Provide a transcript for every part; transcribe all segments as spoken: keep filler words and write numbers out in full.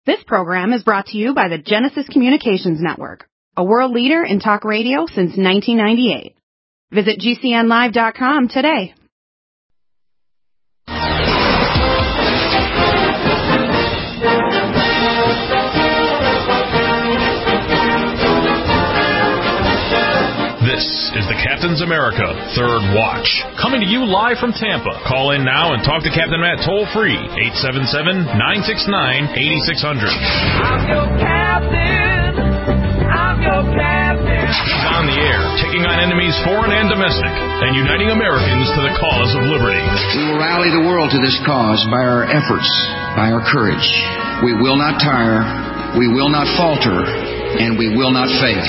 This program is brought to you by the Genesis Communications Network, a world leader in talk radio since nineteen ninety-eight. Visit G C N live dot com today. This is the Captain's America Third Watch, coming to you live from Tampa. Call in now and talk to Captain Matt toll-free, eight seven seven, nine six nine, eight six zero zero. I'm your captain. I'm your captain. He's on the air, taking on enemies foreign and domestic, and uniting Americans to the cause of liberty. We will rally the world to this cause by our efforts, by our courage. We will not tire, we will not falter, and we will not fail.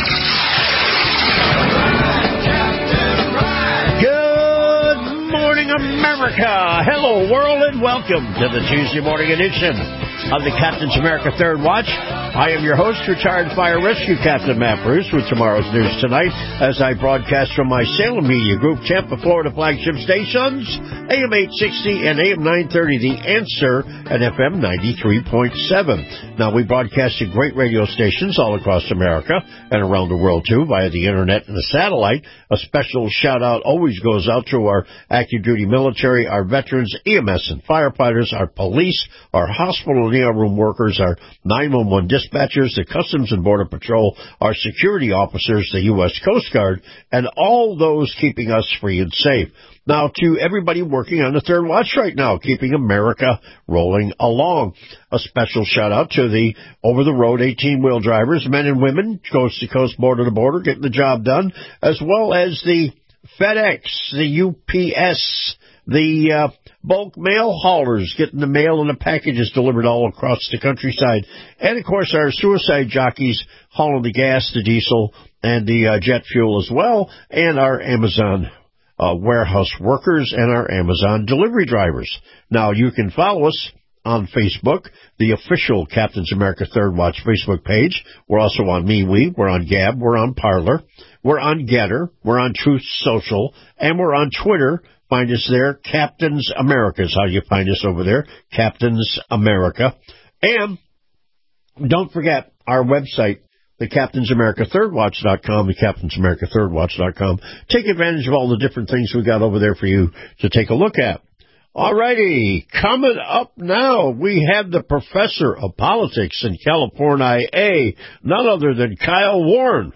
Good morning, America. Hello, world, and welcome to the Tuesday morning edition of the Captain's America Third Watch. I am your host, retired Fire Rescue Captain Matt Bruce, with tomorrow's news tonight as I broadcast from my Salem Media Group, Tampa, Florida flagship stations, A M eight sixty and A M nine thirty, The Answer, and F M ninety-three point seven. Now, we broadcast to great radio stations all across America and around the world, too, via the Internet and the satellite. A special shout-out always goes out to our active duty military, our veterans, E M S and firefighters, our police, our hospital and E R room workers, our nine one one dispatchers, the Customs and Border Patrol, our security officers, the U S Coast Guard, and all those keeping us free and safe. Now, to everybody working on the Third Watch right now, keeping America rolling along. A special shout-out to the over-the-road eighteen-wheel drivers, men and women, coast-to-coast, border-to-border, getting the job done, as well as the FedEx, the U P S, the uh, bulk mail haulers, getting the mail and the packages delivered all across the countryside, and, of course, our suicide jockeys hauling the gas, the diesel, and the uh, jet fuel as well, and our Amazon Uh, warehouse workers and our Amazon delivery drivers. Now, you can follow us on Facebook, the official Captain's America Third Watch Facebook page. We're also on MeWe, we're on Gab, we're on Parler, we're on Getter, we're on Truth Social, and we're on Twitter. Find us there. Captain's America is how you find us over there. Captain's America. And don't forget our website, the Captain's America Third Watch dot com, the Captain's America Third Watch dot com. Take advantage of all the different things we got over there for you to take a look at. All righty, coming up now, we have the professor of politics in California, A, none other than Kyle Warren.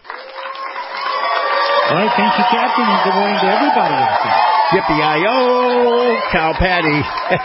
All right, thank you, Captain, and good morning to everybody. Yippee-I-O, cow patty.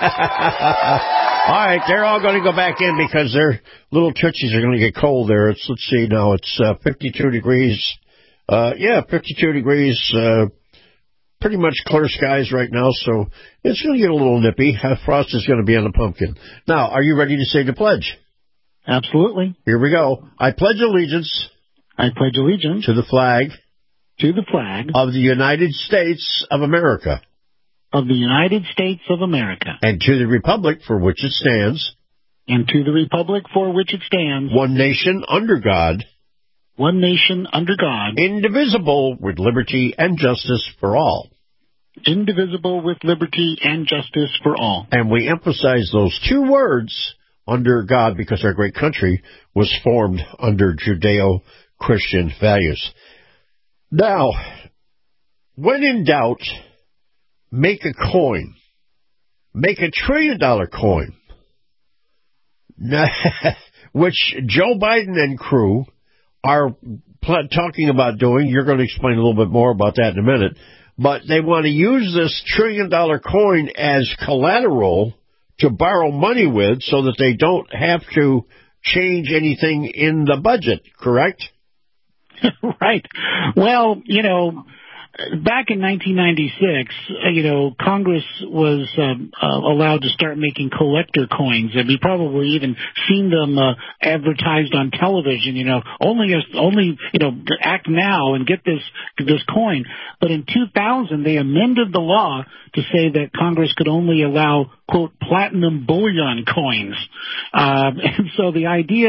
All right, they're all going to go back in because their little tootsies are going to get cold there. It's, let's see now, it's uh, fifty-two degrees. Uh, yeah, fifty-two degrees, uh, pretty much clear skies right now, so it's going to get a little nippy. Uh, frost is going to be on the pumpkin. Now, are you ready to say the pledge? Absolutely. Here we go. I pledge allegiance. I pledge allegiance. To the flag. To the flag. Of the United States of America. Of the United States of America. And to the republic for which it stands. And to the republic for which it stands. One nation under God. One nation under God. Indivisible with liberty and justice for all. Indivisible with liberty and justice for all. And we emphasize those two words, under God, because our great country was formed under Judeo-Christian values. Now, when in doubt, make a coin. Make a trillion dollar coin. Which Joe Biden and crew are pl- talking about doing. You're going to explain a little bit more about that in a minute. But they want to use this trillion dollar coin as collateral to borrow money with so that they don't have to change anything in the budget, correct? Right. Well, you know, back in nineteen ninety-six, you know, Congress was um, uh, allowed to start making collector coins, and we probably even seen them uh, advertised on television. You know, only a, only you know, act now and get this this coin. But in two thousand, they amended the law to say that Congress could only allow, quote, platinum bullion coins. Um, and so the idea is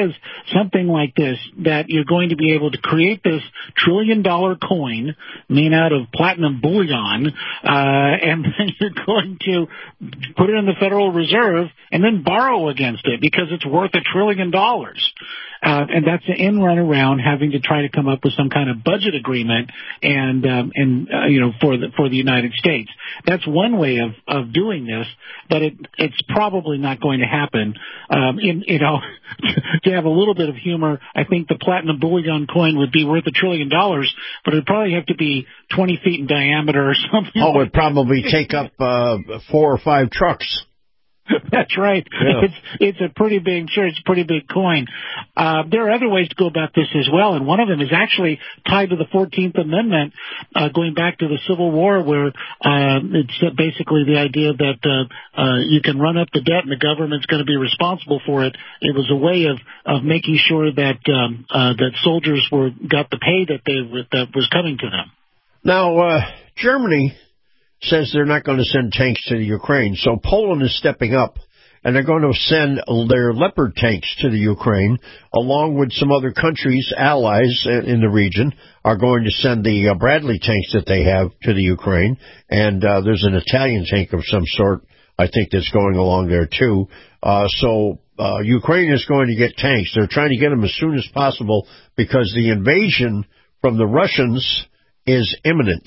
something like this, that you're going to be able to create this trillion-dollar coin made out of platinum bullion, uh, and then you're going to put it in the Federal Reserve and then borrow against it because it's worth a trillion dollars. Uh, and that's an end run around having to try to come up with some kind of budget agreement and, um, and, uh, you know, for the, for the United States. That's one way of, of doing this, but it, it's probably not going to happen. Um, in, you know, to have a little bit of humor, I think the platinum bullion coin would be worth a trillion dollars, but it'd probably have to be twenty feet in diameter or something. Oh, like it'd probably take up, uh, four or five trucks. That's right. Yeah. It's it's a pretty big, sure, it's a pretty big coin. Uh, there are other ways to go about this as well, and one of them is actually tied to the fourteenth Amendment, uh, going back to the Civil War, where uh, it's basically the idea that uh, uh, you can run up the debt and the government's going to be responsible for it. It was a way of, of making sure that um, uh, that soldiers were got the pay that they that was coming to them. Now, uh, Germany says they're not going to send tanks to the Ukraine. So Poland is stepping up, and they're going to send their Leopard tanks to the Ukraine, along with some other countries, allies in the region, are going to send the uh, Bradley tanks that they have to the Ukraine. And uh, there's an Italian tank of some sort, I think, that's going along there, too. Uh, so uh, Ukraine is going to get tanks. They're trying to get them as soon as possible because the invasion from the Russians is imminent.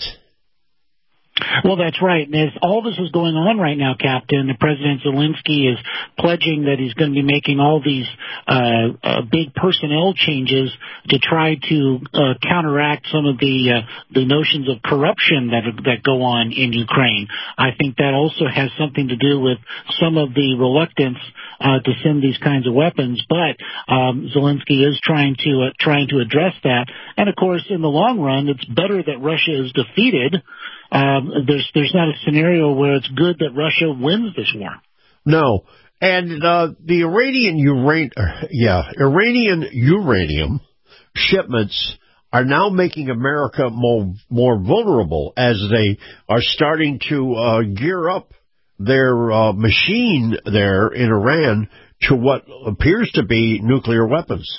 Well, that's right. And as all this is going on right now, Captain, President Zelensky is pledging that he's going to be making all these uh, uh, big personnel changes to try to uh, counteract some of the uh, the notions of corruption that that go on in Ukraine. I think that also has something to do with some of the reluctance uh, to send these kinds of weapons. But um, Zelensky is trying to uh, trying to address that. And of course, in the long run, it's better that Russia is defeated. Um, there's there's not a scenario where it's good that Russia wins this war. No, and uh, the Iranian uranium, yeah, Iranian uranium shipments are now making America more more vulnerable as they are starting to uh, gear up their uh, machine there in Iran to what appears to be nuclear weapons.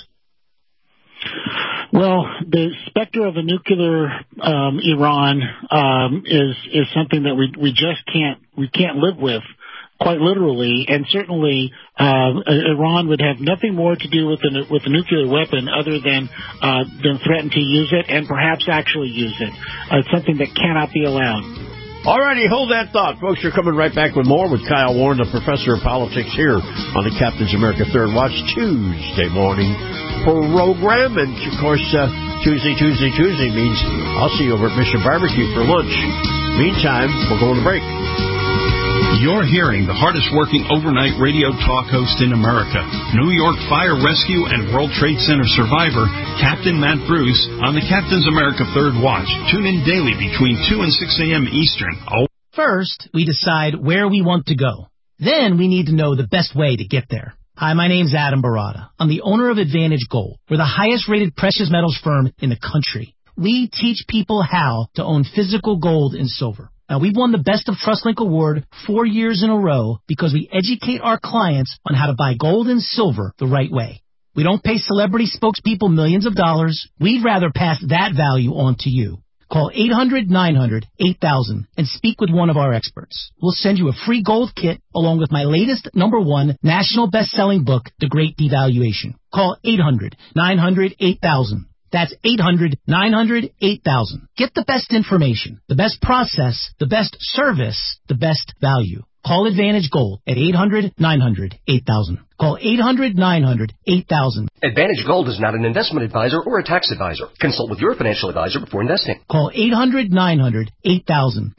Well, the specter of a nuclear um, Iran um, is is something that we we just can't we can't live with, quite literally, and certainly uh, Iran would have nothing more to do with a with a nuclear weapon other than uh, than threaten to use it and perhaps actually use it. Uh, it's something that cannot be allowed. All righty, hold that thought, folks. You're coming right back with more with Kyle Warren, the professor of politics, here on the Captain's America Third Watch Tuesday morning program. And, of course, uh, Tuesday, Tuesday, Tuesday means I'll see you over at Mission Barbecue for lunch. Meantime, we're going to break. You're hearing the hardest-working overnight radio talk host in America, New York Fire Rescue and World Trade Center survivor, Captain Matt Bruce, on the Captain's America Third Watch. Tune in daily between two and six a.m. Eastern. Oh. First, we decide where we want to go. Then we need to know the best way to get there. Hi, my name's Adam Barada. I'm the owner of Advantage Gold. We're the highest-rated precious metals firm in the country. We teach people how to own physical gold and silver. Now, we've won the Best of TrustLink Award four years in a row because we educate our clients on how to buy gold and silver the right way. We don't pay celebrity spokespeople millions of dollars. We'd rather pass that value on to you. Call eight hundred nine hundred eight thousand and speak with one of our experts. We'll send you a free gold kit along with my latest number one national best-selling book, The Great Devaluation. Call eight hundred nine hundred eight thousand. That's eight hundred nine hundred eight thousand. Get the best information, the best process, the best service, the best value. Call Advantage Gold at eight hundred nine hundred eight thousand. Call eight hundred nine hundred eight thousand. Advantage Gold is not an investment advisor or a tax advisor. Consult with your financial advisor before investing. Call eight hundred nine hundred eight thousand.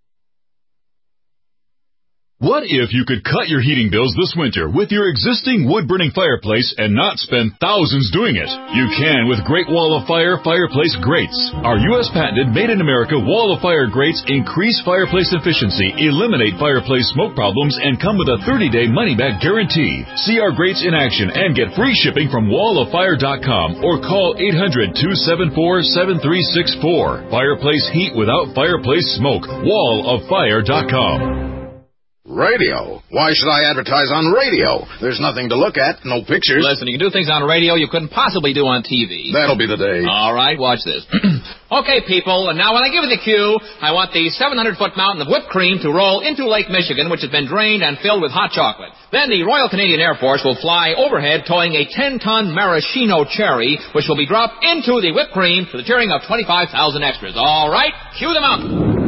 What if you could cut your heating bills this winter with your existing wood-burning fireplace and not spend thousands doing it? You can with Great Wall of Fire Fireplace Grates. Our U S patented made-in-America Wall of Fire grates increase fireplace efficiency, eliminate fireplace smoke problems, and come with a thirty-day money-back guarantee. See our grates in action and get free shipping from wall of fire dot com or call eight hundred two seven four seven three six four. Fireplace heat without fireplace smoke. wall of fire dot com. Radio? Why should I advertise on radio? There's nothing to look at, no pictures. Listen, you can do things on radio you couldn't possibly do on T V. That'll be the day. All right, watch this. Okay, people, and now when I give you the cue, I want the seven hundred foot mountain of whipped cream to roll into Lake Michigan, which has been drained and filled with hot chocolate. Then the Royal Canadian Air Force will fly overhead towing a ten ton maraschino cherry, which will be dropped into the whipped cream to the cheering of twenty-five thousand extras. All right, cue the mountain.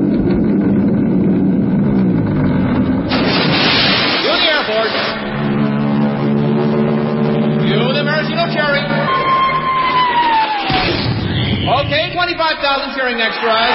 Cherry. Okay, twenty-five thousand cheering extras.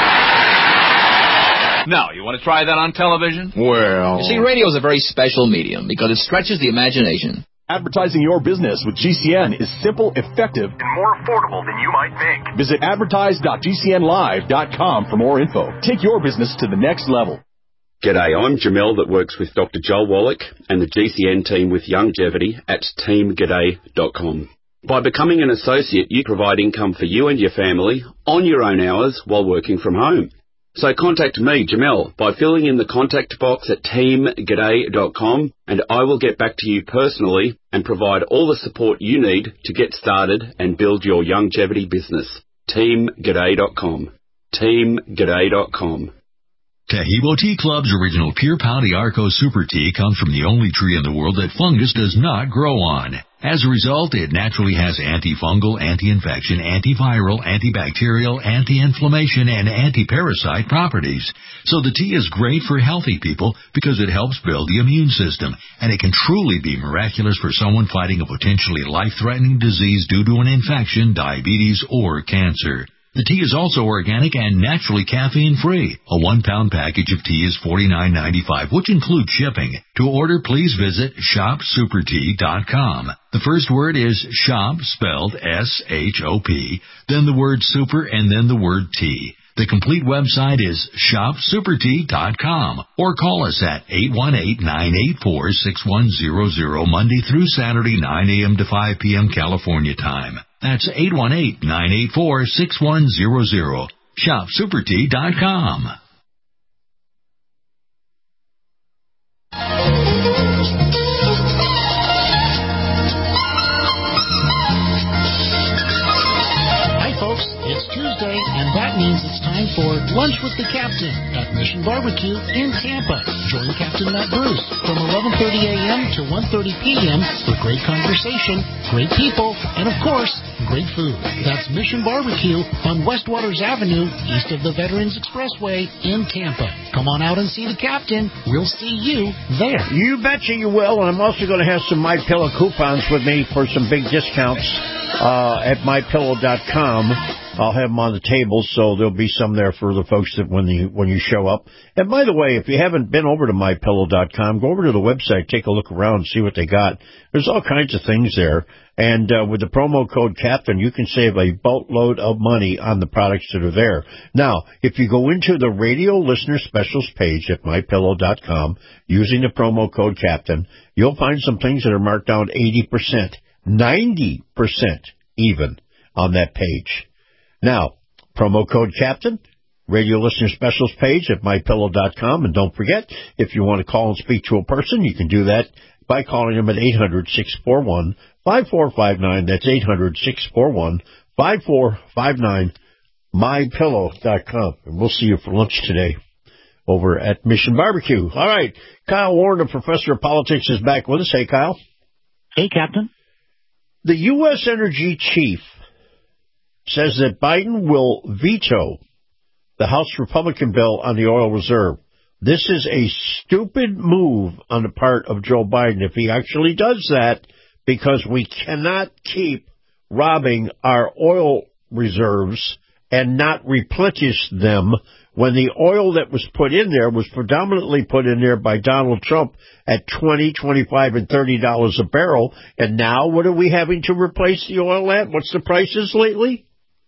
Now, you want to try that on television? Well... You see, radio is a very special medium because it stretches the imagination. Advertising your business with G C N is simple, effective, and more affordable than you might think. Visit advertise dot G C N live dot com for more info. Take your business to the next level. G'day, I'm Jamel that works with Doctor Joel Wallach and the G C N team with Longevity at team g'day dot com. By becoming an associate, you provide income for you and your family on your own hours while working from home. So contact me, Jamel, by filling in the contact box at team g'day dot com, and I will get back to you personally and provide all the support you need to get started and build your longevity business. team g'day dot com. team g'day dot com. Tahibo Tea Club's original Pure Pau d'Arco Super Tea comes from the only tree in the world that fungus does not grow on. As a result, it naturally has antifungal, anti-infection, antiviral, antibacterial, anti-inflammation, and anti-parasite properties. So the tea is great for healthy people because it helps build the immune system, and it can truly be miraculous for someone fighting a potentially life-threatening disease due to an infection, diabetes, or cancer. The tea is also organic and naturally caffeine-free. A one-pound package of tea is forty-nine ninety-five, which includes shipping. To order, please visit shop super tea dot com. The first word is shop, spelled S H O P, then the word super, and then the word tea. The complete website is shop super tea dot com, or call us at eight one eight, nine eight four, six one zero zero, Monday through Saturday, nine a.m. to five p.m. California time. That's eight one eight, nine eight four, six one zero zero. shop super tea dot com. Hi, folks. It's Tuesday, and that means it's time for Lunch with the Captain at Mission Barbecue in Tampa. Join Captain Matt Bruce from eleven thirty a.m. to one thirty p.m. for great conversation, great people, and, of course, great food. That's Mission Barbecue on West Waters Avenue, east of the Veterans Expressway in Tampa. Come on out and see the Captain. We'll see you there. You betcha you will, and I'm also going to have some MyPillow coupons with me for some big discounts uh, at my pillow dot com. I'll have them on the table, so there'll be some there for the folks that when you when you show up. And by the way, if you haven't been over to my pillow dot com, go over to the website, take a look around, see what they got. There's all kinds of things there. And uh, with the promo code Captain, you can save a boatload of money on the products that are there. Now, if you go into the radio listener specials page at my pillow dot com using the promo code Captain, you'll find some things that are marked down eighty percent, ninety percent even on that page. Now, promo code Captain, radio listener specials page at my pillow dot com. And don't forget, if you want to call and speak to a person, you can do that by calling them at eight hundred, six four one, five four five nine. That's eight hundred, six four one, five four five nine, my pillow dot com. And we'll see you for lunch today over at Mission Barbecue. All right, Kyle Warren, the professor of politics, is back with us. Hey, Kyle. Hey, Captain. The U S energy chief says that Biden will veto the House Republican bill on the oil reserve. This is a stupid move on the part of Joe Biden if he actually does that, because we cannot keep robbing our oil reserves and not replenish them when the oil that was put in there was predominantly put in there by Donald Trump at twenty, twenty-five, and thirty dollars a barrel. And now what are we having to replace the oil at? What's the prices lately?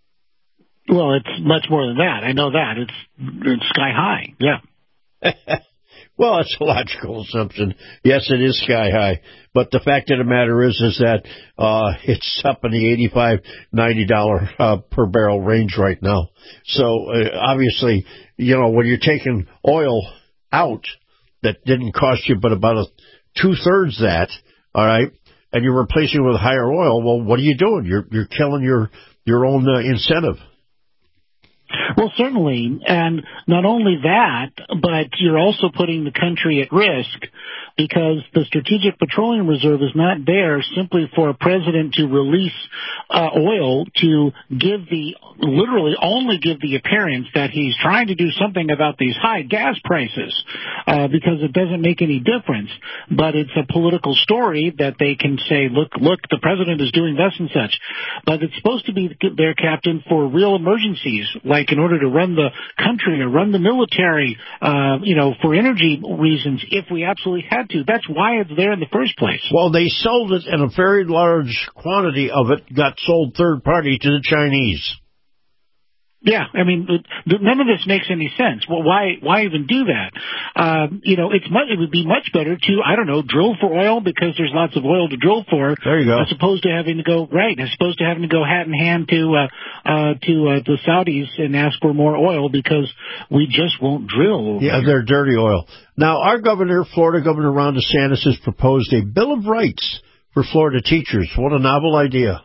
Well, it's much more than that. I know that. It's, it's sky high. Yeah. Well, it's a logical assumption. Yes, it is sky high. But the fact of the matter is, is that uh, it's up in the eighty-five, ninety dollars uh, per barrel range right now. So, uh, obviously, you know, when you're taking oil out that didn't cost you but about a two-thirds that, all right, and you're replacing it with higher oil, well, what are you doing? You're you're killing your, your own uh, incentive. Well, certainly, and not only that, but you're also putting the country at risk because the Strategic Petroleum Reserve is not there simply for a president to release uh, oil to give the, literally only give the appearance that he's trying to do something about these high gas prices uh, because it doesn't make any difference. But it's a political story that they can say, look, look, the president is doing this and such. But it's supposed to be there, Captain, for real emergencies, like in order to run the country or run the military, uh, you know, for energy reasons if we absolutely had to. That's why it's there in the first place. Well, they sold it, and a very large quantity of it got sold third party to the Chinese. Yeah, I mean, none of this makes any sense. Well, why why even do that? Um, you know, it's much, it would be much better to, I don't know, drill for oil because there's lots of oil to drill for. There you go. As opposed to having to go, right, as opposed to having to go hat in hand to uh, uh, to uh, the Saudis and ask for more oil because we just won't drill. Yeah, here. they're dirty oil. Now, our governor, Florida Governor Ron DeSantis, has proposed a Bill of Rights for Florida teachers. What a novel idea.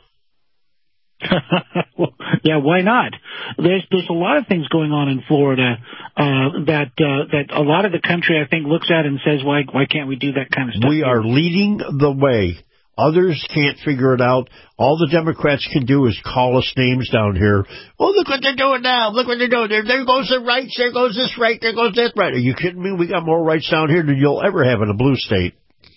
Well, yeah, why not? There's there's a lot of things going on in Florida uh, that uh, that a lot of the country, I think, looks at and says, why why can't we do that kind of stuff? We are leading the way. Others can't figure it out. All the Democrats can do is call us names down here. Oh, look what they're doing now. Look what they're doing. There, there goes the rights. There goes this right. There goes that right. Are you kidding me? We got more rights down here than you'll ever have in a blue state.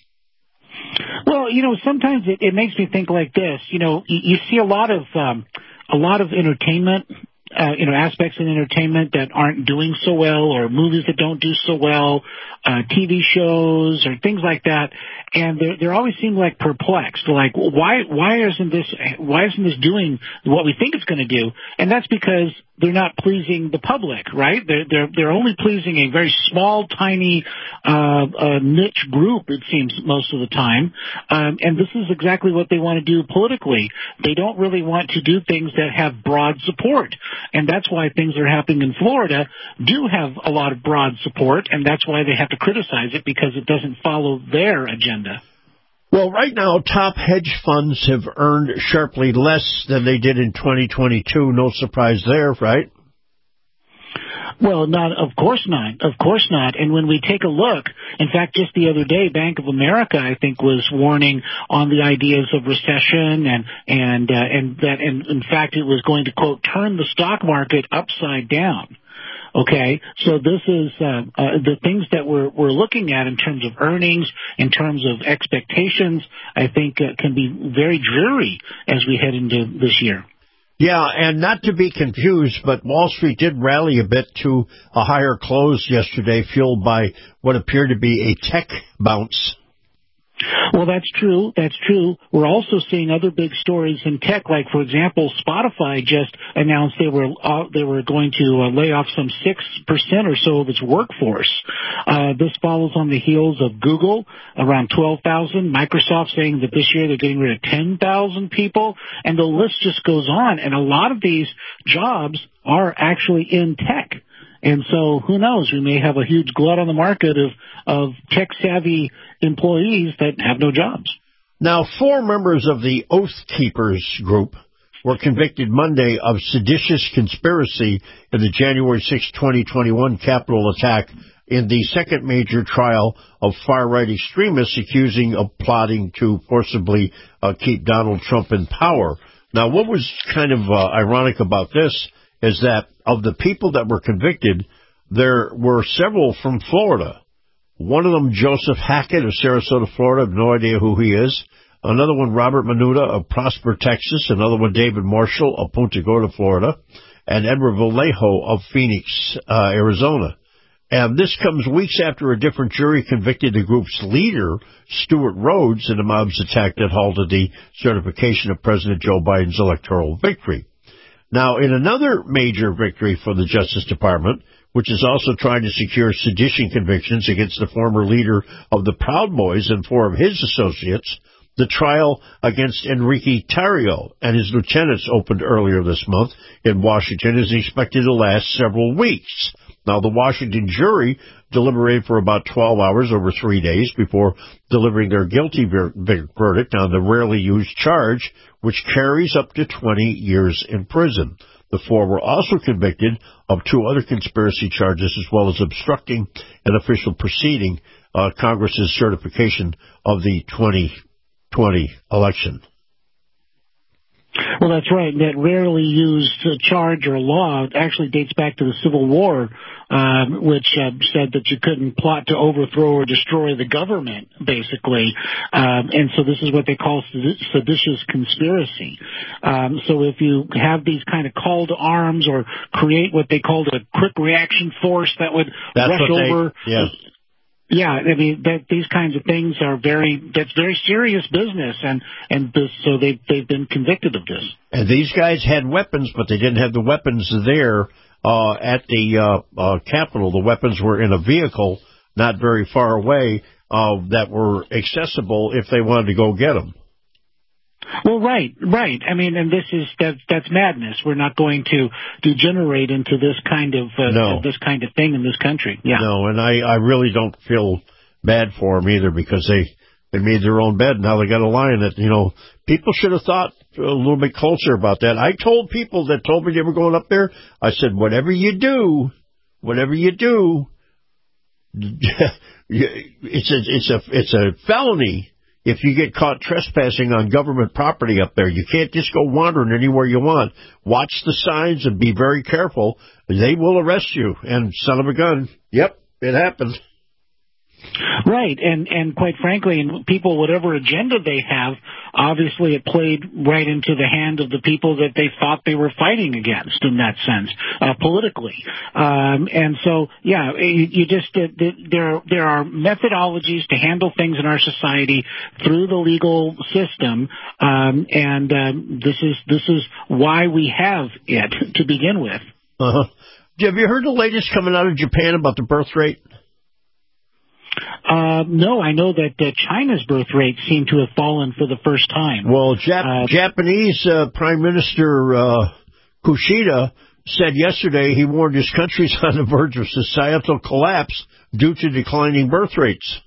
Well, you know, sometimes it, it makes me think like this. You know, you, you see a lot of um, a lot of entertainment, uh, you know, aspects in entertainment that aren't doing so well, or movies that don't do so well, uh, T V shows or things like that, and they're they're always seem like perplexed, like why why isn't this why isn't this doing what we think it's going to do? And that's because they're not pleasing the public, right? They're they're they're only pleasing a very small, tiny, uh, uh, niche group. It seems most of the time, um, and this is exactly what they want to do politically. They don't really want to do things that have broad support, and that's why things that are happening in Florida do have a lot of broad support, and that's why they have to criticize it because it doesn't follow their agenda. Well, right now, top hedge funds have earned sharply less than they did in twenty twenty-two. No surprise there, right? Well, not, of course not. Of course not. And when we take a look, in fact, just the other day, Bank of America, I think, was warning on the ideas of recession and, and, uh, and that, and in fact, it was going to, quote, turn the stock market upside down. Okay, so this is uh, uh, the things that we're we're looking at in terms of earnings, in terms of expectations, I think uh, can be very dreary as we head into this year. Yeah, and not to be confused, but Wall Street did rally a bit to a higher close yesterday, fueled by what appeared to be a tech bounce. Well, that's true. That's true. We're also seeing other big stories in tech, like, for example, Spotify just announced they were uh, they were going to uh, lay off some six percent or so of its workforce. Uh, this follows on the heels of Google, around twelve thousand, Microsoft saying that this year they're getting rid of ten thousand people, and the list just goes on. And a lot of these jobs are actually in tech. And so who knows? We may have a huge glut on the market of, of tech-savvy employees that have no jobs. Now, four members of the Oath Keepers group were convicted Monday of seditious conspiracy in the January sixth, twenty twenty-one Capitol attack in the second major trial of far-right extremists accusing of plotting to forcibly uh, keep Donald Trump in power. Now, what was kind of uh, ironic about this is that of the people that were convicted, there were several from Florida. One of them, Joseph Hackett of Sarasota, Florida. I have no idea who he is. Another one, Robert Menuda of Prosper, Texas. Another one, David Marshall of Punta Gorda, Florida. And Edward Vallejo of Phoenix, uh, Arizona. And this comes weeks after a different jury convicted the group's leader, Stuart Rhodes, in a mob's attack that halted the certification of President Joe Biden's electoral victory. Now, in another major victory for the Justice Department, which is also trying to secure sedition convictions against the former leader of the Proud Boys and four of his associates, the trial against Enrique Tarrio and his lieutenants opened earlier this month in Washington is expected to last several weeks. Now, the Washington jury deliberated for about twelve hours over three days before delivering their guilty ver- ver- verdict on the rarely used charge, which carries up to twenty years in prison. The four were also convicted of two other conspiracy charges, as well as obstructing an official proceeding, uh, Congress's certification of the twenty twenty election. Well, that's right. That rarely used uh, charge or law actually dates back to the Civil War, um, which uh, said that you couldn't plot to overthrow or destroy the government, basically. Um, and so this is what they call seditious conspiracy. Um, so if you have these kind of call to arms or create what they called a quick reaction force that would That's rush what they, over... Yeah. Yeah, I mean that these kinds of things are very that's very serious business, and and this, so they they've been convicted of this. And these guys had weapons, but they didn't have the weapons there uh, at the uh, uh, Capitol. The weapons were in a vehicle not very far away uh, that were accessible if they wanted to go get them. Well, right, right. I mean, and this is that that's madness. We're not going to degenerate into this kind of uh, no. this kind of thing in this country. Yeah. No, and I, I really don't feel bad for them either, because they they made their own bed. Now they got to lie in it. You know, people should have thought a little bit closer about that. I told people that told me they were going up there, I said, whatever you do, whatever you do, it's a it's a it's a felony. If you get caught trespassing on government property up there, you can't just go wandering anywhere you want. Watch the signs and be very careful. They will arrest you. And son of a gun, yep, it happened. Right, and and quite frankly, and people, whatever agenda they have, obviously it played right into the hand of the people that they thought they were fighting against in that sense, uh, politically. Um, and so, yeah, you, you just uh, there there are methodologies to handle things in our society through the legal system, um, and um, this is this is why we have it to begin with. Uh-huh. Have you heard the latest coming out of Japan about the birth rate? Uh, no, I know that uh, China's birth rate seemed to have fallen for the first time. Well, Jap- uh, Japanese uh, Prime Minister uh, Kushida said yesterday he warned his country's on the verge of societal collapse due to declining birth rates.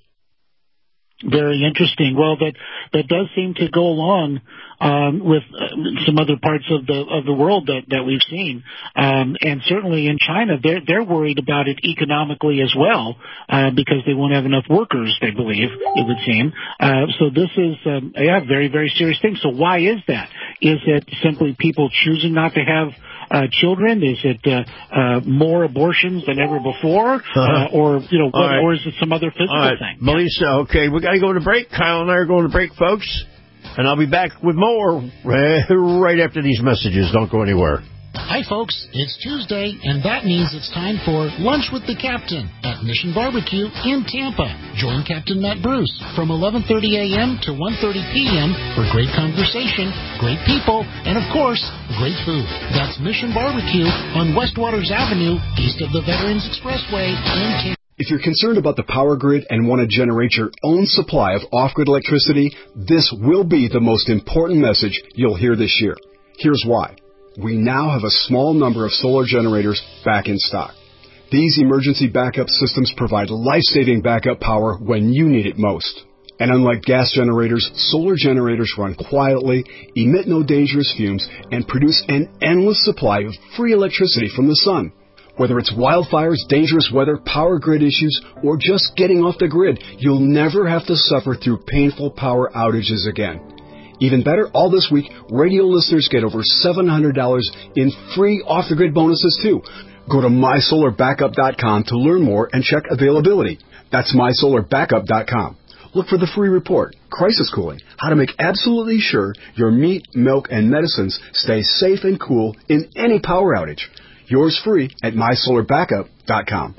Very interesting. Well, that that does seem to go along um, with uh, some other parts of the of the world that, that we've seen, um, and certainly in China, they're they're worried about it economically as well, uh, because they won't have enough workers. They believe, it would seem. Uh, so this is um, yeah, very very serious thing. So why is that? Is it simply people choosing not to have Uh, children? Is it uh, uh, more abortions than ever before, uh, uh, or you know, what, right. or is it some other physical All right. thing? Melissa, okay, we got to go to break. Kyle and I are going to break, folks, and I'll be back with more right after these messages. Don't go anywhere. Hi, folks. It's Tuesday, and that means it's time for Lunch with the Captain at Mission Barbecue in Tampa. Join Captain Matt Bruce from eleven thirty a.m. to one thirty p.m. for great conversation, great people, and, of course, great food. That's Mission Barbecue on West Waters Avenue, east of the Veterans Expressway in Tampa. If you're concerned about the power grid and want to generate your own supply of off-grid electricity, this will be the most important message you'll hear this year. Here's why. We now have a small number of solar generators back in stock. These emergency backup systems provide life-saving backup power when you need it most. And unlike gas generators, solar generators run quietly, emit no dangerous fumes, and produce an endless supply of free electricity from the sun. Whether it's wildfires, dangerous weather, power grid issues, or just getting off the grid, you'll never have to suffer through painful power outages again. Even better, all this week, radio listeners get over seven hundred dollars in free off-the-grid bonuses, too. Go to my solar backup dot com to learn more and check availability. That's my solar backup dot com. Look for the free report, Crisis Cooling, how to make absolutely sure your meat, milk, and medicines stay safe and cool in any power outage. Yours free at my solar backup dot com.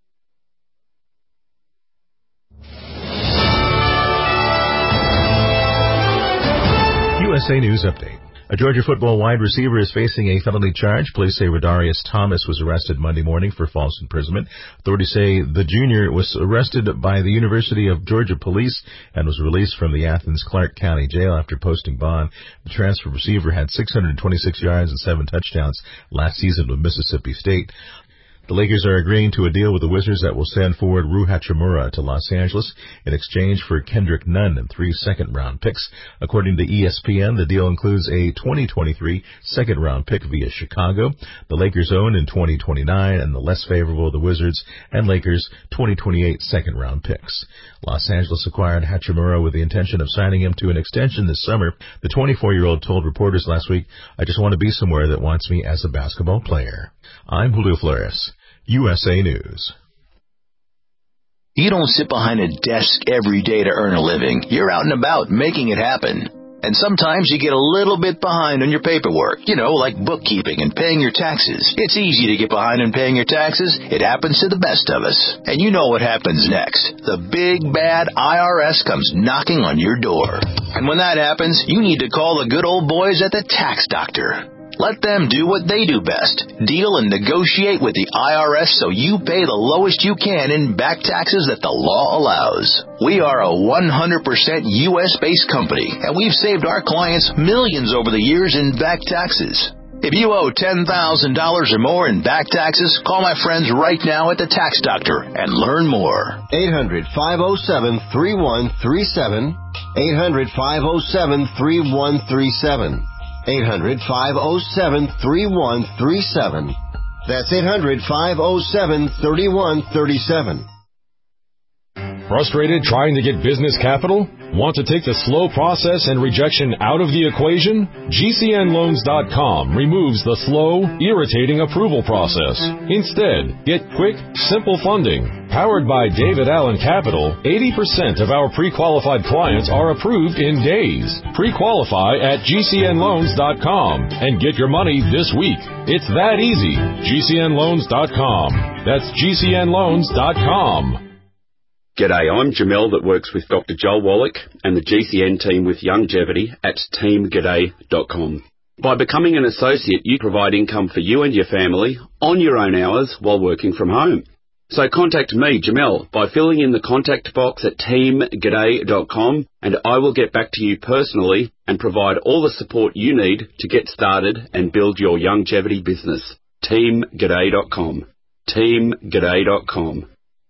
U S A News Update. A Georgia football wide receiver is facing a felony charge. Police say Rodarius Thomas was arrested Monday morning for false imprisonment. Authorities say the junior was arrested by the University of Georgia Police and was released from the Athens-Clarke County Jail after posting bond. The transfer receiver had six hundred twenty-six yards and seven touchdowns last season with Mississippi State. The Lakers are agreeing to a deal with the Wizards that will send forward Rui Hachimura to Los Angeles in exchange for Kendrick Nunn and three second-round picks. According to E S P N, the deal includes a twenty twenty-three second-round pick via Chicago, the Lakers' own in twenty twenty-nine, and the less favorable of the Wizards and Lakers' twenty twenty-eight second-round picks. Los Angeles acquired Hachimura with the intention of signing him to an extension this summer. The twenty-four-year-old told reporters last week, "I just want to be somewhere that wants me as a basketball player." I'm Julio Flores, U S A News. You don't sit behind a desk every day to earn a living. You're out and about making it happen. And sometimes you get a little bit behind on your paperwork, you know, like bookkeeping and paying your taxes. It's easy to get behind on paying your taxes. It happens to the best of us. And you know what happens next. The big, bad I R S comes knocking on your door. And when that happens, you need to call the good old boys at the Tax Doctor. Let them do what they do best. Deal and negotiate with the I R S so you pay the lowest you can in back taxes that the law allows. We are a one hundred percent U S-based company, and we've saved our clients millions over the years in back taxes. If you owe ten thousand dollars or more in back taxes, call my friends right now at the Tax Doctor and learn more. eight hundred, five oh seven, three one three seven. eight hundred, five oh seven, three one three seven. eight hundred, five oh seven, three one three seven. That's eight hundred, five oh seven, three one three seven. Frustrated trying to get business capital? Want to take the slow process and rejection out of the equation? G C N loans dot com removes the slow, irritating approval process. Instead, get quick, simple funding. Powered by David Allen Capital, eighty percent of our pre-qualified clients are approved in days. Pre-qualify at G C N loans dot com and get your money this week. It's that easy. G C N loans dot com. That's G C N loans dot com. G'day, I'm Jamel that works with Doctor Joel Wallach and the G C N team with Longevity at team g'day dot com. By becoming an associate, you provide income for you and your family on your own hours while working from home. So contact me, Jamel, by filling in the contact box at team g'day dot com, and I will get back to you personally and provide all the support you need to get started and build your longevity business. team g'day dot com. team g'day dot com.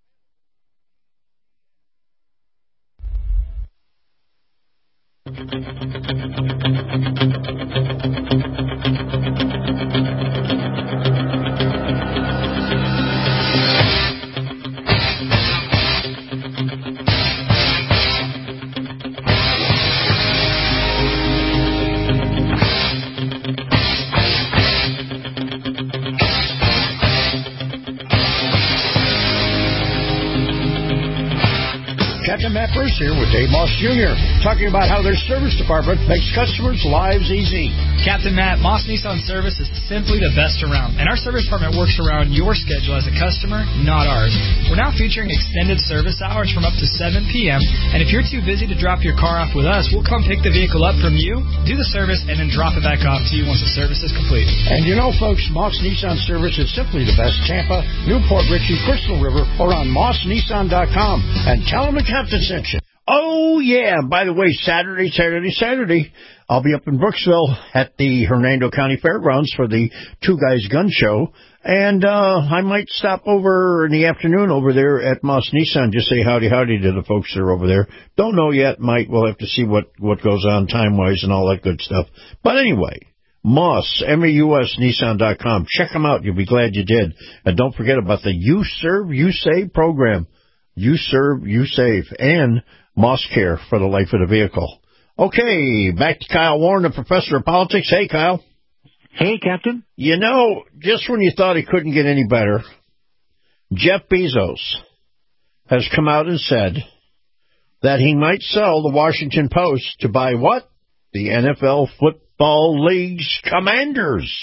Captain Matt Bruce here with Dave Moss Junior, talking about how their service department makes customers' lives easy. Captain Matt, Moss Nissan Service is simply the best around, and our service department works around your schedule as a customer, not ours. We're now featuring extended service hours from up to seven p.m., and if you're too busy to drop your car off with us, we'll come pick the vehicle up from you, do the service, and then drop it back off to you once the service is complete. And you know, folks, Moss Nissan Service is simply the best. Tampa, Newport Richey, Crystal River, or on moss nissan dot com. And tell them the Captain sent you. Oh, yeah. By the way, Saturday, Saturday, Saturday, I'll be up in Brooksville at the Hernando County Fairgrounds for the Two Guys Gun Show. And uh I might stop over in the afternoon over there at Moss Nissan, just say howdy, howdy to the folks that are over there. Don't know yet, might. We'll have to see what, what goes on time-wise and all that good stuff. But anyway, Moss, M A U S, Nissan dot com. Check them out. You'll be glad you did. And don't forget about the You Serve, You Save program. You Serve, You Save. And Moss Care for the life of the vehicle. Okay, back to Kyle Warren, the professor of politics. Hey, Kyle. Hey, Captain. You know, just when you thought it couldn't get any better, Jeff Bezos has come out and said that he might sell the Washington Post to buy what? The N F L Football League's Commanders.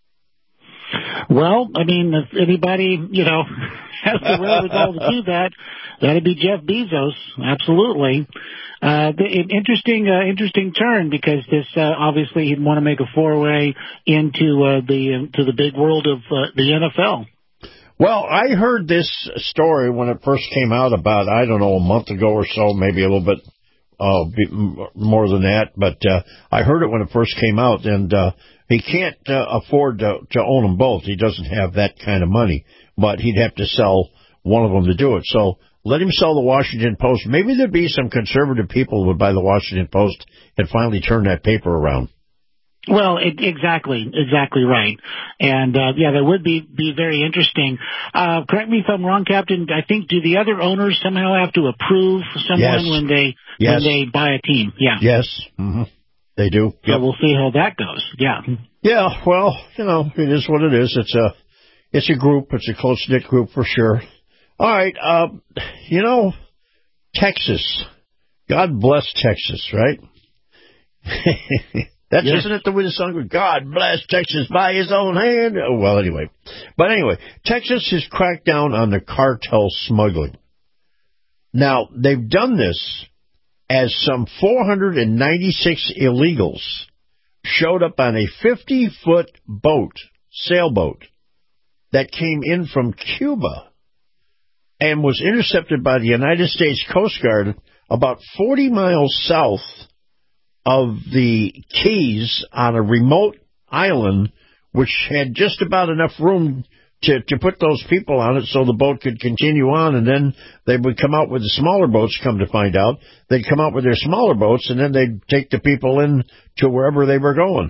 Well, I mean, if anybody, you know, has the wherewithal to do that, that'd be Jeff Bezos. Absolutely. Uh, the, an interesting, uh, interesting turn because this, uh, obviously he'd want to make a foray into, uh, the, uh, to the big world of, uh, the N F L. Well, I heard this story when it first came out about, I don't know, a month ago or so, maybe a little bit, uh, more than that, but, uh, I heard it when it first came out, and, uh, he can't, uh, afford to, to own them both. He doesn't have that kind of money. but he'd have to sell one of them to do it. So let him sell the Washington Post. Maybe there'd be some conservative people who would buy the Washington Post and finally turn that paper around. Well, it, exactly, exactly right. And, uh, yeah, that would be, be very interesting. Uh, correct me if I'm wrong, Captain. I think, do the other owners somehow have to approve someone yes. when they, yes. when they buy a team? Yeah. Yes. Mm-hmm. They do. So yep. we'll see how that goes. Yeah. Yeah. Well, you know, it is what it is. It's a, it's a group. It's a close-knit group for sure. All right. Uh, you know, Texas. God bless Texas, right? That's yes. isn't it the way the song goes? God bless Texas by his own hand. Oh, well, anyway. But anyway, Texas has cracked down on the cartel smuggling. Now, they've done this as some four hundred ninety-six illegals showed up on a fifty-foot boat, sailboat, that came in from Cuba and was intercepted by the United States Coast Guard about forty miles south of the Keys on a remote island, which had just about enough room to, to put those people on it so the boat could continue on, and then they would come out with the smaller boats, come to find out. They'd come out with their smaller boats, and then they'd take the people in to wherever they were going.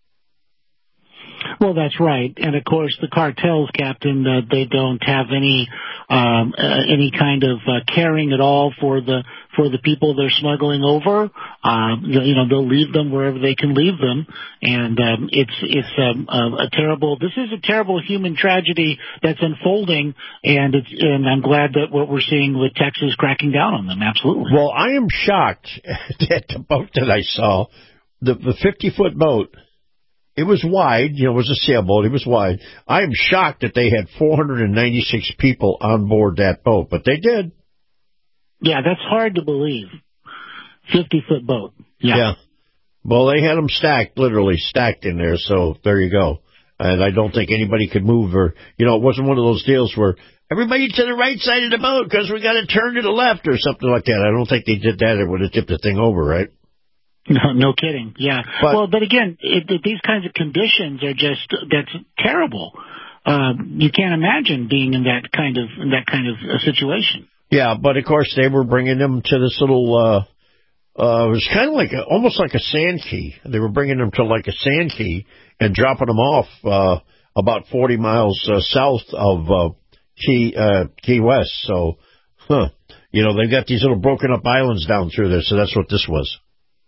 Well, that's right. And, of course, the cartels, Captain, uh, they don't have any um, uh, any kind of uh, caring at all for the for the people they're smuggling over. Uh, you know, they'll leave them wherever they can leave them. And um, it's it's um, a, a terrible – this is a terrible human tragedy that's unfolding, and it's and I'm glad that what we're seeing with Texas cracking down on them. Absolutely. Well, I am shocked at the boat that I saw, the the fifty-foot boat. It was wide, you know, it was a sailboat, it was wide. I am shocked that they had four hundred ninety-six people on board that boat, but they did. Yeah, that's hard to believe. fifty-foot boat. Yeah. yeah. Well, they had them stacked, literally stacked in there, so there you go. And I don't think anybody could move, or, you know, it wasn't one of those deals where everybody to the right side of the boat because we got to turn to the left or something like that. I don't think they did that. It would have tipped the thing over, right? No, no kidding. Yeah. But, well, but again, it, it, these kinds of conditions are just that's terrible. Uh, you can't imagine being in that kind of in that kind of uh, situation. Yeah, but of course they were bringing them to this little. Uh, uh, it was kind of like a, almost like a sand key. They were bringing them to like a sand key and dropping them off uh, about forty miles uh, south of uh, Key uh, Key West. So, huh? You know, they've got these little broken up islands down through there. So that's what this was.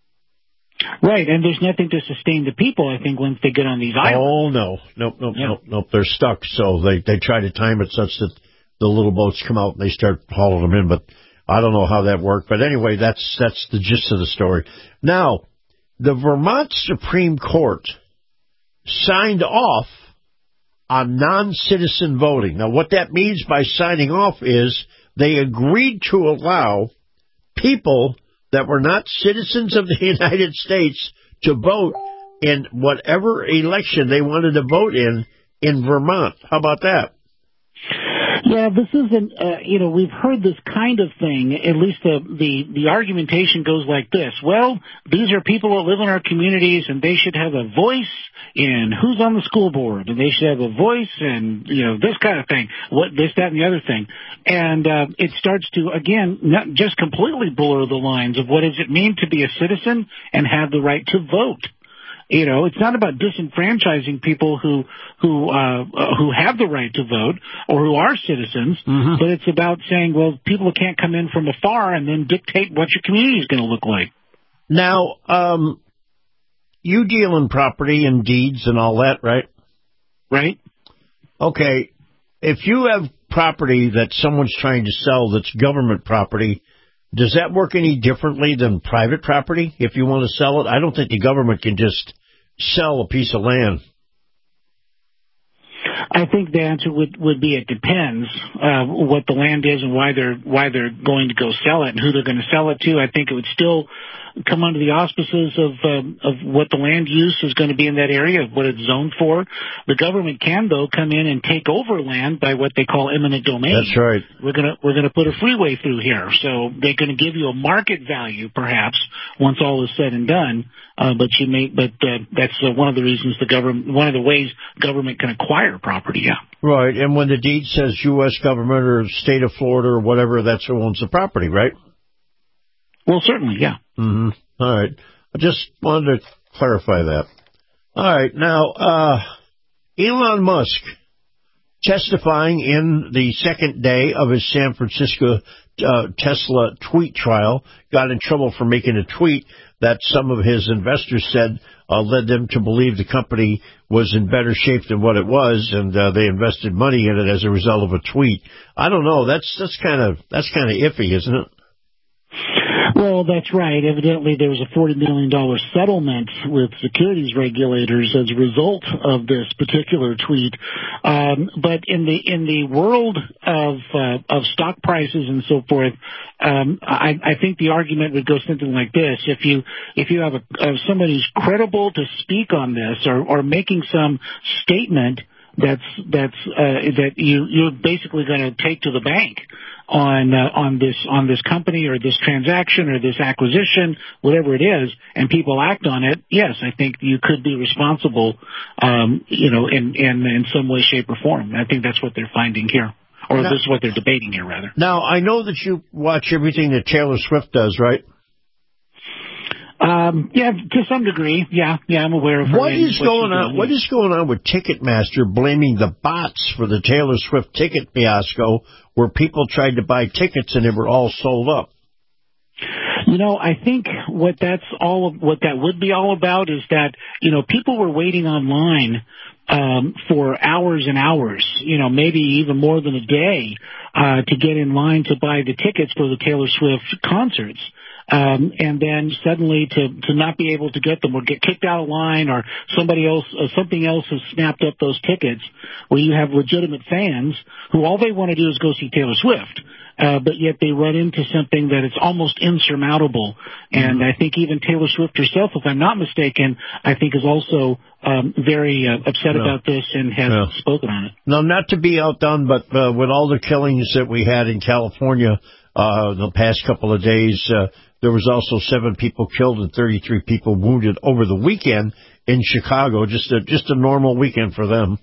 Right, and there's nothing to sustain the people, I think, once they get on these islands. Oh, no. Nope, nope, yeah. nope, nope. They're stuck, so they, they try to time it such that the little boats come out and they start hauling them in, but I don't know how that worked. But anyway, that's that's the gist of the story. Now, the Vermont Supreme Court signed off on non-citizen voting. Now, what that means by signing off is they agreed to allow people that were not citizens of the United States to vote in whatever election they wanted to vote in in Vermont. How about that? Yeah, this isn't, uh, you know, we've heard this kind of thing. At least the, the, the argumentation goes like this. Well, these are people that live in our communities, and they should have a voice in who's on the school board, and they should have a voice in, you know, this kind of thing, what this, that, and the other thing. And uh, it starts to, again, not just completely blur the lines of what does it mean to be a citizen and have the right to vote. You know, it's not about disenfranchising people who who uh, who have the right to vote or who are citizens, mm-hmm. but it's about saying, well, people can't come in from afar and then dictate what your community is going to look like. Now, um, you deal in property and deeds and all that, right? Right. Okay. If you have property that someone's trying to sell that's government property, does that work any differently than private property if you want to sell it? I don't think the government can just sell a piece of land. I think the answer would, would be it depends uh, what the land is and why they're why they're going to go sell it and who they're going to sell it to. I think it would still come under the auspices of um, of what the land use is going to be in that area, of what it's zoned for. The government can, though, come in and take over land by what they call eminent domain. That's right. We're gonna we're gonna put a freeway through here, so they're going to give you a market value, perhaps, once all is said and done. Uh, but you may, but uh, that's uh, one of the reasons the government, one of the ways government can acquire property, yeah. Right, and when the deed says U S government or state of Florida or whatever, that's who owns the property, right? Well, certainly, yeah. Mm-hmm. All right. I just wanted to clarify that. All right, now, uh, Elon Musk testifying in the second day of his San Francisco uh, Tesla tweet trial, got in trouble for making a tweet that some of his investors said uh, led them to believe the company was in better shape than what it was, and uh, they invested money in it as a result of a tweet. I don't know. That's that's kind of that's kind of iffy, isn't it? Well, that's right. Evidently, there was a forty million dollars settlement with securities regulators as a result of this particular tweet. Um, but in the in the world of uh, of stock prices and so forth, um, I, I think the argument would go something like this: if you if you have a, uh, somebody who's credible to speak on this or, or making some statement that's that's uh, that you you're basically going to take to the bank on uh, on this on this company or this transaction or this acquisition, whatever it is, and people act on it, yes, I think you could be responsible, um, you know, in, in in some way, shape, or form. I think that's what they're finding here, or now, this is what they're debating here, rather. Now, I know that you watch everything that Taylor Swift does, right? Um, yeah, to some degree. Yeah, yeah, I'm aware of her. What is going on? What is going on with Ticketmaster blaming the bots for the Taylor Swift ticket fiasco, where people tried to buy tickets and they were all sold up? You know, I think what that's all, what that would be all about is that, you know, people were waiting online um, for hours and hours, you know, maybe even more than a day, uh, to get in line to buy the tickets for the Taylor Swift concerts. Um, and then suddenly to, to not be able to get them or get kicked out of line or somebody else, uh, something else has snapped up those tickets where you have legitimate fans who all they want to do is go see Taylor Swift. Uh, but yet they run into something that is almost insurmountable. And I think even Taylor Swift herself, if I'm not mistaken, I think is also um, very uh, upset no. about this and has no. spoken on it. No, not to be outdone, but uh, with all the killings that we had in California uh, the past couple of days, uh, there was also seven people killed and thirty-three people wounded over the weekend in Chicago. Just a, just a normal weekend for them.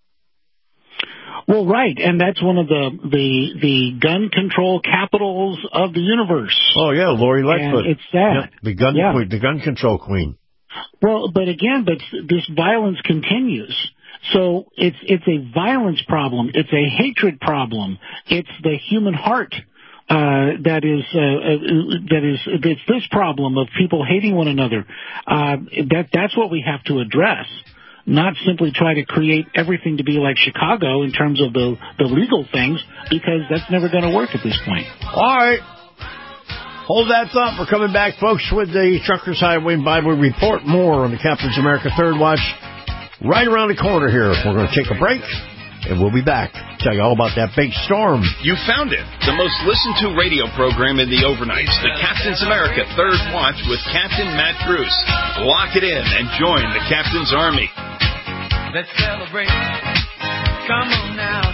Well, right, and that's one of the the, the gun control capitals of the universe. Oh yeah, Lori Lightfoot. And it's sad. Yep, the gun yeah. queen, the gun control queen. Well, but again, but this violence continues. So it's it's a violence problem. It's a hatred problem. It's the human heart. Uh, that is, uh, that is, it's this problem of people hating one another. Uh, that, that's what we have to address. Not simply try to create everything to be like Chicago in terms of the, the legal things, because that's never going to work at this point. All right. Hold that thought. We're coming back, folks, with the Truckers Highway Bible Report. More on the Captain's America Third Watch right around the corner here. We're going to take a break. And we'll be back. Tell you all about that big storm. You found it. The most listened to radio program in the overnights. The Captain's America Third Watch with Captain Matt Bruce. Lock it in and join the Captain's Army. Let's celebrate. Come on now.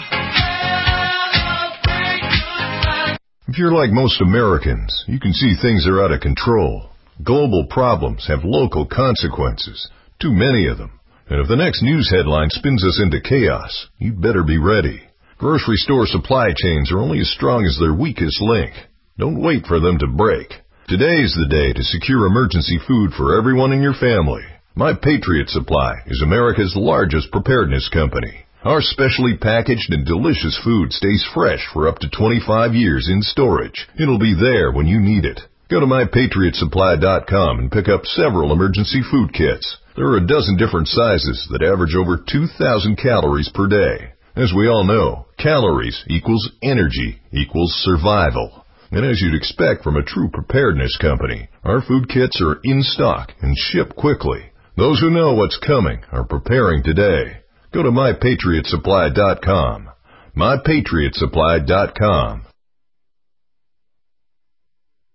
If you're like most Americans, you can see things are out of control. Global problems have local consequences. Too many of them. And if the next news headline spins us into chaos, you'd better be ready. Grocery store supply chains are only as strong as their weakest link. Don't wait for them to break. Today is the day to secure emergency food for everyone in your family. My Patriot Supply is America's largest preparedness company. Our specially packaged and delicious food stays fresh for up to twenty-five years in storage. It'll be there when you need it. Go to my patriot supply dot com and pick up several emergency food kits. There are a dozen different sizes that average over two thousand calories per day. As we all know, calories equals energy equals survival. And as you'd expect from a true preparedness company, our food kits are in stock and ship quickly. Those who know what's coming are preparing today. Go to my patriot supply dot com. my patriot supply dot com.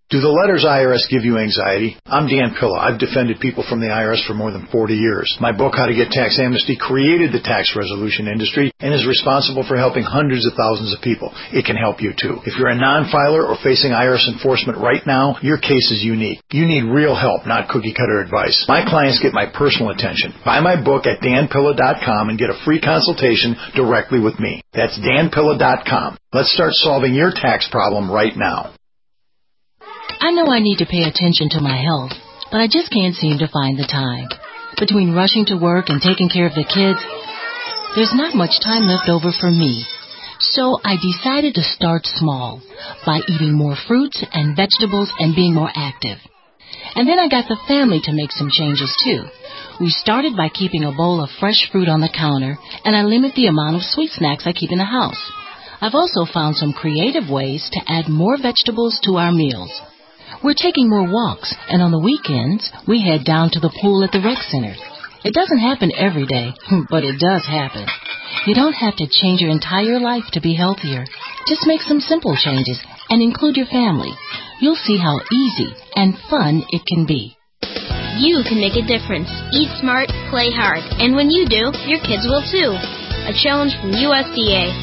Do the letters I R S give you anxiety? I'm Dan Pilla. I've defended people from the I R S for more than forty years. My book, How to Get Tax Amnesty, created the tax resolution industry and is responsible for helping hundreds of thousands of people. It can help you too. If you're a non-filer or facing I R S enforcement right now, your case is unique. You need real help, not cookie-cutter advice. My clients get my personal attention. Buy my book at dan pilla dot com and get a free consultation directly with me. That's dan pilla dot com. Let's start solving your tax problem right now. I know I need to pay attention to my health, but I just can't seem to find the time. Between rushing to work and taking care of the kids, there's not much time left over for me. So I decided to start small by eating more fruits and vegetables and being more active. And then I got the family to make some changes too. We started by keeping a bowl of fresh fruit on the counter, and I limit the amount of sweet snacks I keep in the house. I've also found some creative ways to add more vegetables to our meals. We're taking more walks, and on the weekends, we head down to the pool at the rec center. It doesn't happen every day, but it does happen. You don't have to change your entire life to be healthier. Just make some simple changes and include your family. You'll see how easy and fun it can be. You can make a difference. Eat smart, play hard. And when you do, your kids will too. A challenge from U S D A.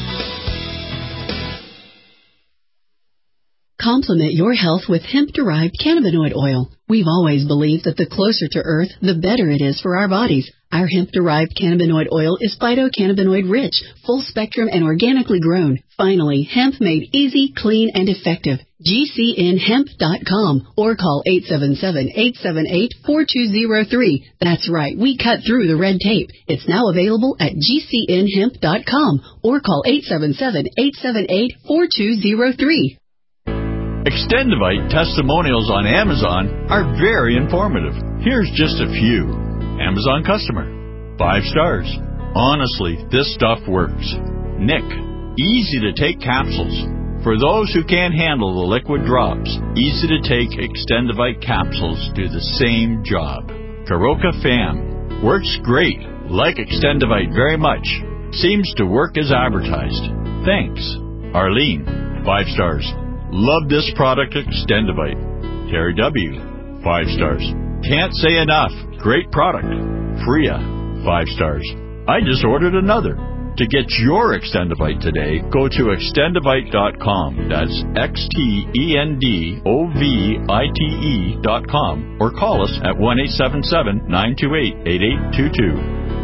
Complement your health with hemp-derived cannabinoid oil. We've always believed that the closer to Earth, the better it is for our bodies. Our hemp-derived cannabinoid oil is phytocannabinoid rich, full spectrum, and organically grown. Finally, hemp made easy, clean, and effective. G C N hemp dot com or call eight seven seven, eight seven eight, four two zero three. That's right, we cut through the red tape. It's now available at G C N hemp dot com or call eight seven seven, eight seven eight, four two zero three. Extendivite testimonials on Amazon are very informative. Here's just a few. Amazon customer. Five stars. Honestly, this stuff works. Nick. Easy to take capsules. For those who can't handle the liquid drops, easy to take Extendivite capsules do the same job. Karoka Fam. Works great. Like Extendivite very much. Seems to work as advertised. Thanks. Arlene. Five stars. Love this product, Extendivite. Terry W. Five stars. Can't say enough. Great product. Freya. Five stars. I just ordered another. To get your Extendivite today, go to extendivite dot com. That's X T E N D O V I T E dot com. Or call us at one eight seven seven, nine two eight, eight eight two two.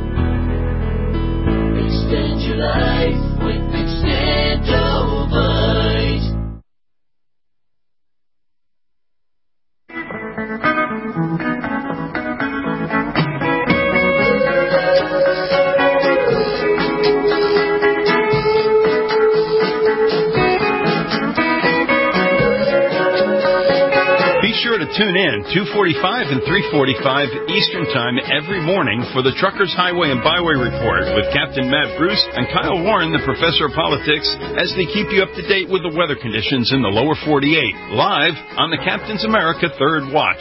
Extend your life with Extendivite. Be sure to tune in two forty-five and three forty-five Eastern Time every morning for the Truckers Highway and Byway Report with Captain Matt Bruce and Kyle Warren, the Professor of Politics, as they keep you up to date with the weather conditions in the lower forty-eight, live on the Captain's America Third Watch.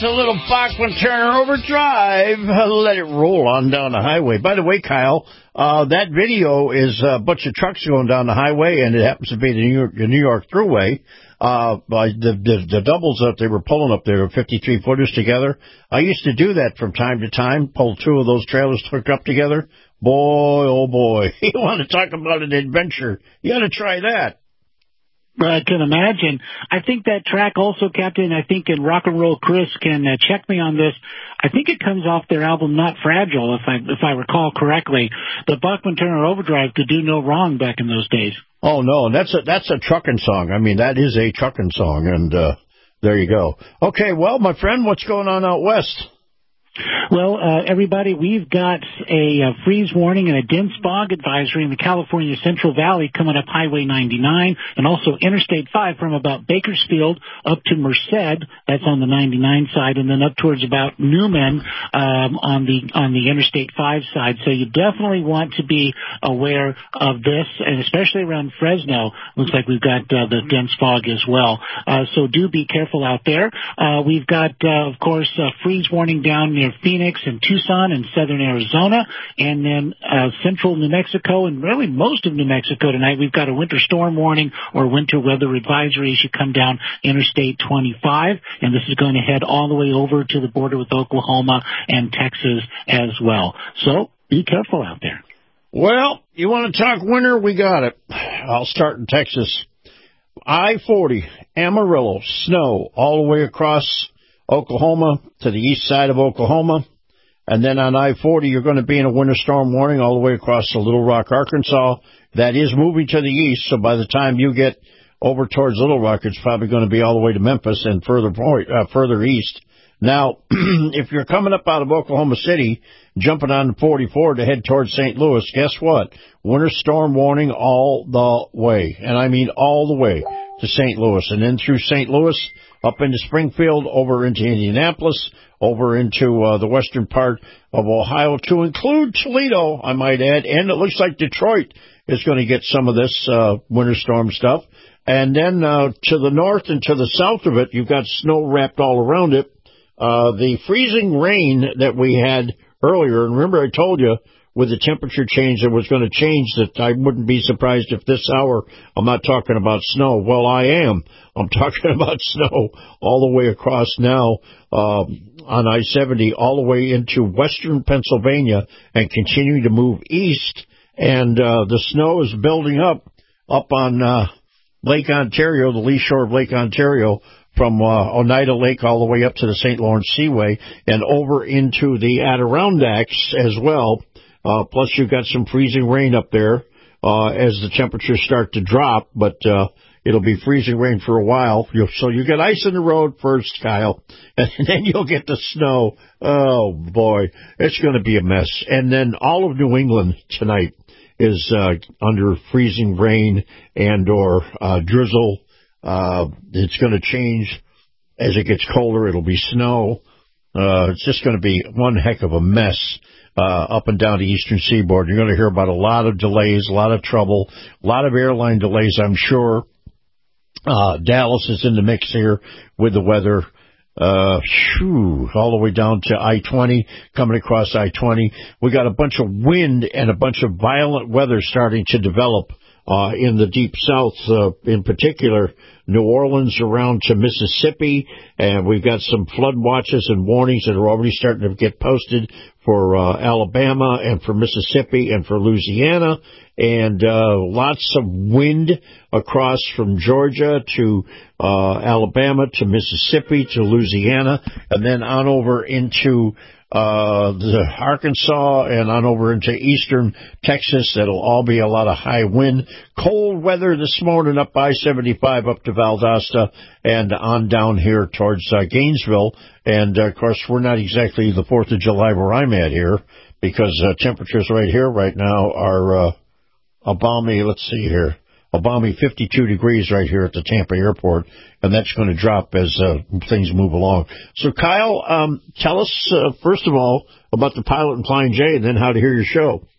a little Bachman Turner Overdrive. Let it roll on down the highway. By the way, Kyle, uh, that video is a bunch of trucks going down the highway, and it happens to be the New York, the New York Thruway. Uh, by the, the, the doubles that they were pulling up there, fifty-three footers together. I used to do that from time to time, pull two of those trailers hooked up together. Boy, oh boy, you want to talk about an adventure. You got to try that. I can imagine. I think that track also, Captain, I think, and Rock and Roll Chris can uh, check me on this. I think it comes off their album Not Fragile, if I if I recall correctly. But Bachman Turner Overdrive could do no wrong back in those days. Oh, no, that's a, that's a trucking song. I mean, that is a trucking song, and uh, there you go. Okay, well, my friend, what's going on out west? Well, uh, everybody, we've got a, a freeze warning and a dense fog advisory in the California Central Valley coming up Highway ninety-nine and also Interstate five from about Bakersfield up to Merced. That's on the ninety-nine side, and then up towards about Newman um, on the on the Interstate five side. So you definitely want to be aware of this, and especially around Fresno. Looks like we've got uh, the dense fog as well. Uh, so do be careful out there. Uh, we've got, uh, of course, a freeze warning down near Phoenix and Tucson and southern Arizona, and then uh, central New Mexico and really most of New Mexico tonight. We've got a winter storm warning or winter weather advisory as you come down Interstate twenty-five, and this is going to head all the way over to the border with Oklahoma and Texas as well. So be careful out there. Well, you want to talk winter? We got it. I'll start in Texas. I forty, Amarillo, snow all the way across Oklahoma to the east side of Oklahoma. And then on I forty, you're going to be in a winter storm warning all the way across to Little Rock, Arkansas. That is moving to the east, so by the time you get over towards Little Rock, it's probably going to be all the way to Memphis and further uh, further east. Now, if you're coming up out of Oklahoma City, jumping on forty-four to head towards Saint Louis, guess what? Winter storm warning all the way. And I mean all the way to Saint Louis. And then through Saint Louis, up into Springfield, over into Indianapolis, over into uh, the western part of Ohio, to include Toledo, I might add. And it looks like Detroit is going to get some of this uh, winter storm stuff. And then uh, to the north and to the south of it, you've got snow wrapped all around it. Uh, the freezing rain that we had earlier, and remember I told you with the temperature change that was going to change, that I wouldn't be surprised if this hour I'm not talking about snow. Well, I am. I'm talking about snow all the way across now uh, on I seventy, all the way into western Pennsylvania and continuing to move east. And uh, the snow is building up up on uh, Lake Ontario, the lee shore of Lake Ontario, from uh, Oneida Lake all the way up to the Saint Lawrence Seaway and over into the Adirondacks as well. Uh, plus, you've got some freezing rain up there uh, as the temperatures start to drop, but uh, it'll be freezing rain for a while. You'll, so you get ice in the road first, Kyle, and then you'll get the snow. Oh, boy, it's going to be a mess. And then all of New England tonight is uh, under freezing rain and or uh, drizzle. Uh, it's going to change as it gets colder. It'll be snow. Uh, it's just going to be one heck of a mess. Uh, up and down the eastern seaboard. You're going to hear about a lot of delays, a lot of trouble, a lot of airline delays, I'm sure. Uh, Dallas is in the mix here with the weather. Uh, whew, all the way down to I twenty, coming across I twenty. We got a bunch of wind and a bunch of violent weather starting to develop uh, in the deep south, uh, in particular, New Orleans around to Mississippi, and we've got some flood watches and warnings that are already starting to get posted for uh, Alabama and for Mississippi and for Louisiana, and uh, lots of wind across from Georgia to uh, Alabama to Mississippi to Louisiana, and then on over into uh, the Arkansas and on over into eastern Texas. That'll all be a lot of high wind. Cold weather this morning up I seventy-five up to Valdosta and on down here towards uh, Gainesville. And, uh, of course, we're not exactly the fourth of July where I'm at here because uh, temperatures right here right now are uh, a balmy, let's see here, a balmy fifty-two degrees right here at the Tampa airport, and that's going to drop as uh, things move along. So, Kyle, um, tell us, uh, first of all, about the Pilot and Flying J and then how to hear your show.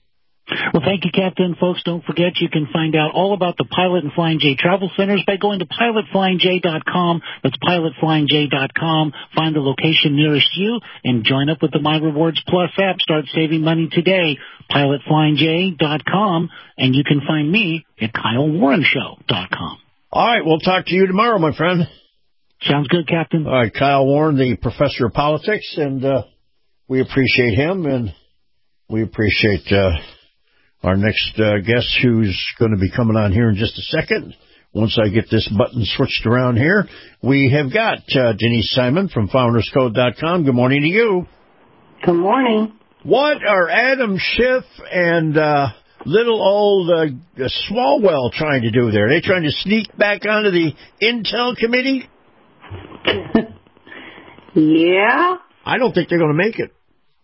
Well, thank you, Captain. Folks, don't forget you can find out all about the Pilot and Flying J travel centers by going to pilot flying j dot com. That's pilot flying j dot com. Find the location nearest you and join up with the My Rewards Plus app. Start saving money today. pilot flying j dot com. And you can find me at kyle warren show dot com. All right, we'll talk to you tomorrow, my friend. Sounds good, Captain. All right, Kyle Warren, the professor of politics, and uh, we appreciate him, and we appreciate uh, our next uh, guest who's going to be coming on here in just a second. Once I get this button switched around here, we have got uh, Denise Simon from founders code dot com. Good morning to you. Good morning. What are Adam Schiff and uh, little old uh, Swalwell trying to do there? Are they trying to sneak back onto the Intel committee? Yeah. I don't think they're going to make it.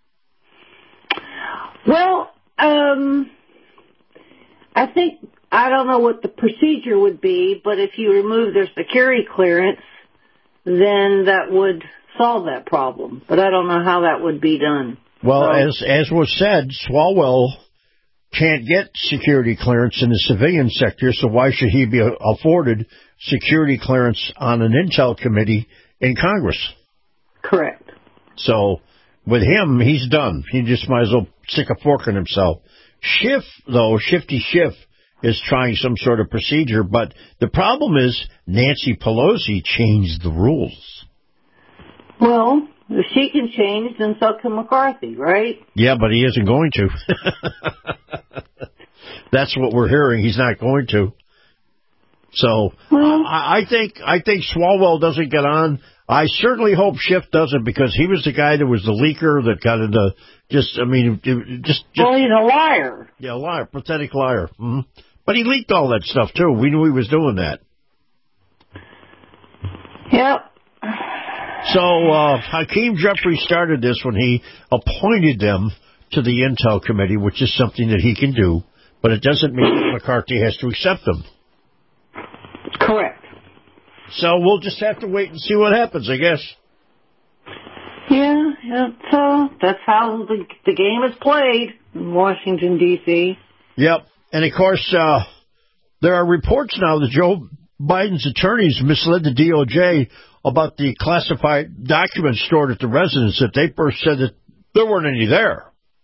Well, um, I think, I don't know what the procedure would be, but if you remove their security clearance, then that would solve that problem. But I don't know how that would be done. Well, so, as as was said, Swalwell can't get security clearance in the civilian sector, so why should he be afforded security clearance on an Intel committee in Congress? Correct. So with him, he's done. He just might as well stick a fork in himself. Schiff, though, Shifty Schiff, is trying some sort of procedure, but the problem is Nancy Pelosi changed the rules. Well, if she can change, then so can McCarthy, right? Yeah, but he isn't going to. That's what we're hearing. He's not going to. So well, I, I think I think Swalwell doesn't get on. I certainly hope Schiff doesn't, because he was the guy that was the leaker that got into just, I mean, just... just well, he's a liar. Yeah, liar, pathetic liar. Mm-hmm. But he leaked all that stuff, too. We knew he was doing that. Yep. So uh, Hakeem Jeffries started this when he appointed them to the Intel Committee, which is something that he can do, but it doesn't mean that McCarthy has to accept them. Correct. So we'll just have to wait and see what happens, I guess. Yeah, yeah. So that's how the, the game is played in Washington, D C Yep. And, of course, uh, there are reports now that Joe Biden's attorneys misled the D O J about the classified documents stored at the residence, that they first said that there weren't any there.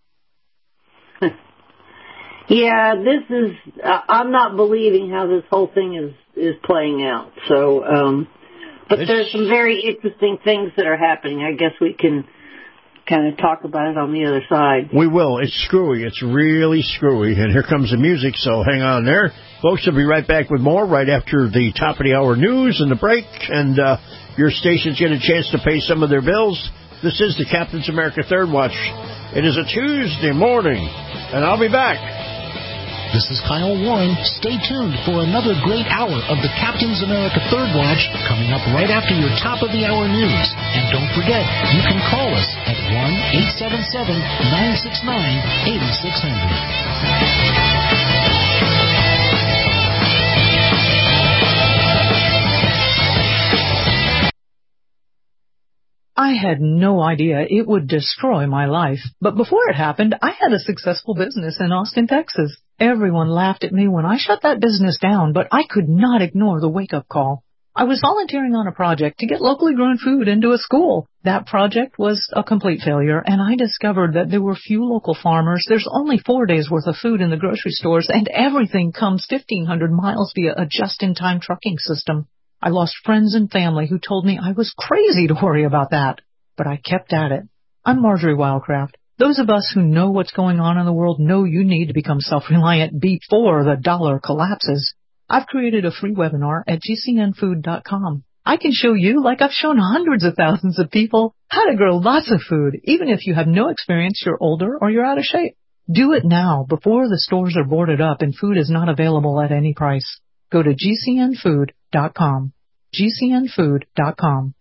Yeah, this is, uh, I'm not believing how this whole thing is, is playing out. So, um, but it's, there's some very interesting things that are happening. I guess we can kind of talk about it on the other side. We will. It's screwy. It's really screwy. And here comes the music, so hang on there. Folks, we'll be right back with more right after the top of the hour news and the break. And uh, your stations get a chance to pay some of their bills. This is the Captain's America Third Watch. It is a Tuesday morning, and I'll be back. This is Kyle Warren. Stay tuned for another great hour of the Captain's America Third Watch coming up right after your top of the hour news. And don't forget, you can call us at one eight seven seven, nine six nine, eight six zero zero. I had no idea it would destroy my life. But before it happened, I had a successful business in Austin, Texas. Everyone laughed at me when I shut that business down, but I could not ignore the wake-up call. I was volunteering on a project to get locally grown food into a school. That project was a complete failure, and I discovered that there were few local farmers. There's only four days' worth of food in the grocery stores, and everything comes fifteen hundred miles via a just-in-time trucking system. I lost friends and family who told me I was crazy to worry about that. But I kept at it. I'm Marjorie Wildcraft. Those of us who know what's going on in the world know you need to become self-reliant before the dollar collapses. I've created a free webinar at G C N food dot com. I can show you, like I've shown hundreds of thousands of people, how to grow lots of food, even if you have no experience, you're older, or you're out of shape. Do it now before the stores are boarded up and food is not available at any price. Go to G C N food dot com. G C N food dot com.